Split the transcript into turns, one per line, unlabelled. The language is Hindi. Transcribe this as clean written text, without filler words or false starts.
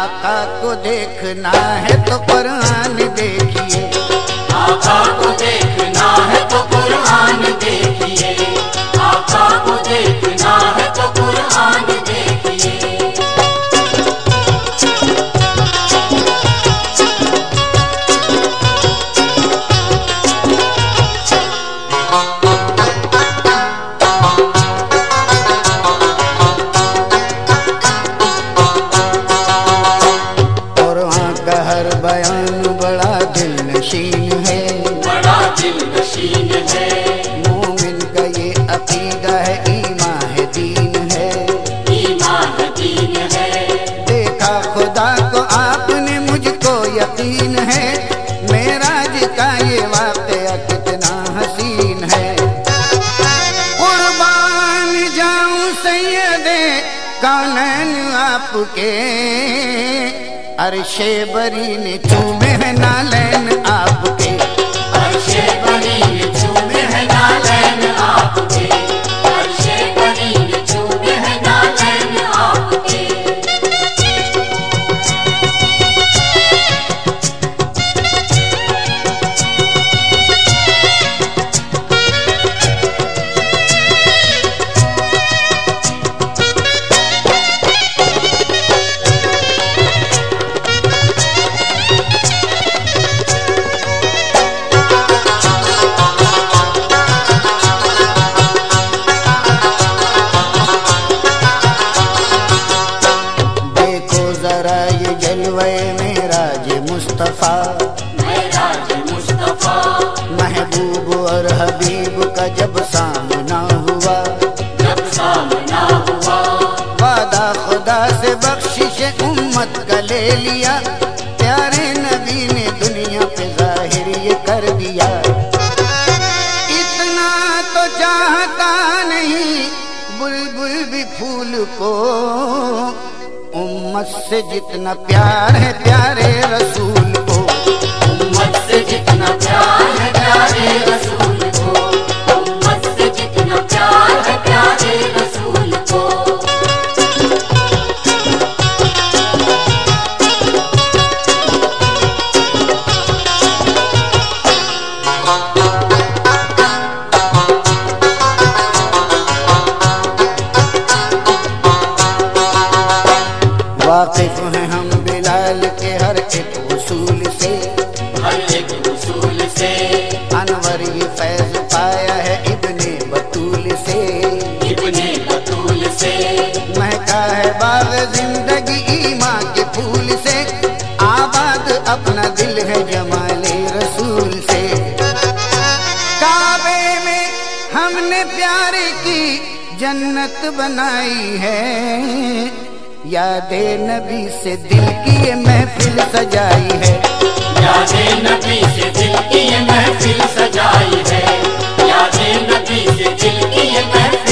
आका को देखना है तो कुरान देखिए,
आका को देखना है तो कुरान देखिए, आका को देखना है तो कुरान देखिए।
हर बयान बड़ा दिल नशीन है,
बड़ा दिल नशीन है।
मोमिन का ये अकीदा है, ईमान है दीन है,
ईमान दीन है।
देखा खुदा को आपने मुझको यकीन है, मेराज का ये वाक़या कितना हसीन है। कुर्बान जाऊं सैयदे कौनैन आपके, अर्शे बरी ने चूमे है नालैन आपके,
अर्शे बरी ने चूमे है नालैन आपके, अर्शे बरी ने चूमे है नालैन आपके।
मुस्तफा,
मेराज मुस्तफा,
महबूब और हबीब का जब सामना हुआ,
जब सामना हुआ,
वादा खुदा से बख्शिश उम्मत का ले लिया, प्यारे नबी ने दुनिया पे जाहिर ये कर दिया। इतना तो चाहता नहीं बुलबुल भी फूल को, उम्मत से जितना प्यार है प्यारे रसूल को,
उम्मत से जितना प्यार है प्यारे रसूल को, उम्मत से जितना प्यार है प्यारे रसूल को।
वाकिफ हैं हम बिलाल के हर एक उसूल से,
हर एक उसूल से,
अनवर ये फैज पाया है इब्ने बतूल से,
इब्ने बतूल से,
महका है बाग जिंदगी ईमान के फूल से, आबाद अपना दिल है जमाले रसूल से। काबे में हमने प्यारे की जन्नत बनाई है, यादे नबी से दिल की ये महफिल सजाई है,
यादे नबी से दिल की ये महफिल सजाई है, यादे नबी से दिल की ये महफिल